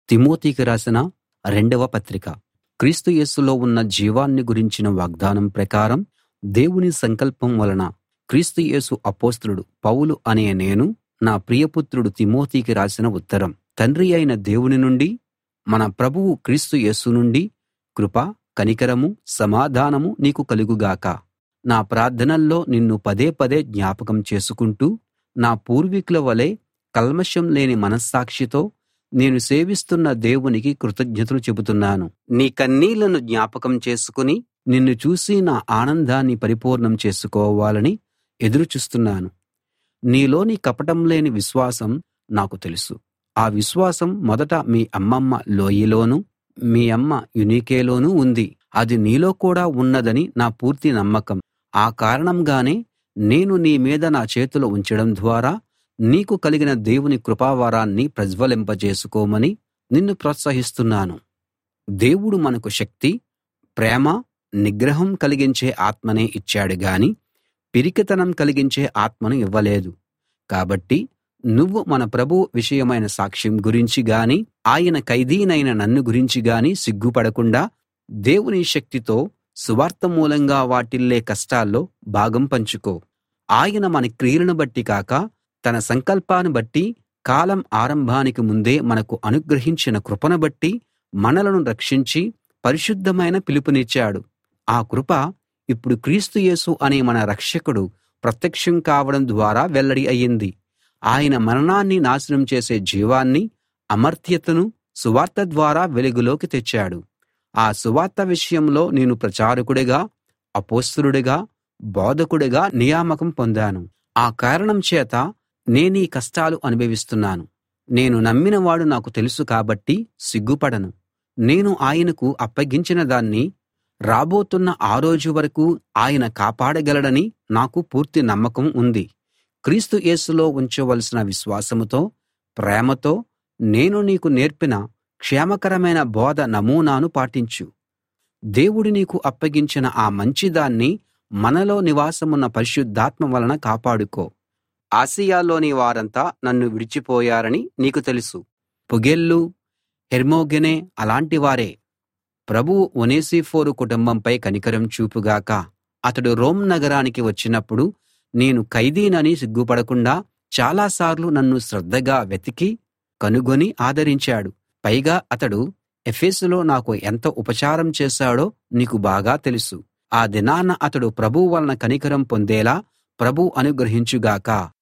తిమోతికి రాసిన రెండవ పత్రిక. క్రీస్తు యేసులో ఉన్న జీవాన్ని గురించిన వాగ్దానం ప్రకారం దేవుని సంకల్పం వలన క్రీస్తు యేసు అపొస్తలుడు పౌలు అనే నేను, నా ప్రియపుత్రుడు తిమోతికి రాసిన ఉత్తరం. తండ్రి అయిన దేవుని నుండి, మన ప్రభువు క్రీస్తు యేసు నుండి కృప, కనికరము, సమాధానము నీకు కలుగుగాక. నా ప్రార్థనల్లో నిన్ను పదే పదే జ్ఞాపకం చేసుకుంటూ, నా పూర్వీకుల వలె కల్మషం లేని మనస్సాక్షితో నేను సేవిస్తున్న దేవునికి కృతజ్ఞతలు చెబుతున్నాను. నీ కన్నీళ్లను జ్ఞాపకం చేసుకుని నిన్ను చూసి నా ఆనందాన్ని పరిపూర్ణం చేసుకోవాలని ఎదురు చూస్తున్నాను. నీలోని కపటం లేని విశ్వాసం నాకు తెలుసు. ఆ విశ్వాసం మొదట మీ అమ్మమ్మ లోయిలోనూ, మీ అమ్మ యునీకేలోనూ ఉంది. అది నీలో కూడా ఉన్నదని నా పూర్తి నమ్మకం. ఆ కారణంగానే నేను నీ మీద నా చేతులు ఉంచడం ద్వారా నీకు కలిగిన దేవుని కృపావరాన్ని ప్రజ్వలింపజేసుకోమని నిన్ను ప్రోత్సహిస్తున్నాను. దేవుడు మనకు శక్తి, ప్రేమ, నిగ్రహం కలిగించే ఆత్మనే ఇచ్చాడు గాని పిరికితనం కలిగించే ఆత్మను ఇవ్వలేదు. కాబట్టి నువ్వు మన ప్రభువు విషయమైన సాక్ష్యం గురించి గాని, ఆయన ఖైదీనైన నన్ను గురించి గాని సిగ్గుపడకుండా దేవుని శక్తితో సువార్త మూలంగా వాటిల్లే కష్టాల్లో భాగం పంచుకో. ఆయన మన క్రియలను బట్టి కాక తన సంకల్పాన్ని బట్టి కాలం ఆరంభానికి ముందే మనకు అనుగ్రహించిన కృపను బట్టి మనలను రక్షించి పరిశుద్ధమైన పిలుపునిచ్చాడు. ఆ కృప ఇప్పుడు క్రీస్తు యేసు అనే మన రక్షకుడు ప్రత్యక్షం కావడం ద్వారా వెల్లడి అయింది. ఆయన మరణాన్ని నాశనం చేసే జీవాన్ని, అమర్త్యతను సువార్త ద్వారా వెలుగులోకి తెచ్చాడు. ఆ సువార్త విషయంలో నేను ప్రచారకుడిగా, అపొస్తలుడిగా, బోధకుడిగా నియామకం పొందాను. ఆ కారణం చేత నేనీ కష్టాలు అనుభవిస్తున్నాను. నేను నమ్మినవాడు నాకు తెలుసు కాబట్టి సిగ్గుపడను. నేను ఆయనకు అప్పగించిన దాన్ని రాబోతున్న ఆ రోజు వరకు ఆయన కాపాడగలడని నాకు పూర్తి నమ్మకం ఉంది. క్రీస్తు యేసులో ఉంచవలసిన విశ్వాసంతో, ప్రేమతో నేను నీకు నేర్పిన క్షేమకరమైన బోధ నమూనాను పాటించు. దేవుడు నీకు అప్పగించిన ఆ మంచిదాన్ని మనలో నివాసమున్న పరిశుద్ధాత్మ వలన కాపాడుకో. ఆసియాలోని వారంతా నన్ను విడిచిపోయారని నీకు తెలుసు. పుగెల్లు, హెర్మోగెనే అలాంటి వారే. ప్రభువు ఒనేసిఫోరు కుటుంబంపై కనికరం చూపుగాక. అతడు రోమ్ నగరానికి వచ్చినప్పుడు నేను ఖైదీనని సిగ్గుపడకుండా చాలాసార్లు నన్ను శ్రద్ధగా వెతికి కనుగొని ఆదరించాడు. పైగా అతడు ఎఫెసులో నాకు ఎంత ఉపచారం చేశాడో నీకు బాగా తెలుసు. ఆ దినాన అతడు ప్రభువు వలన కనికరం పొందేలా ప్రభువు అనుగ్రహించుగాక.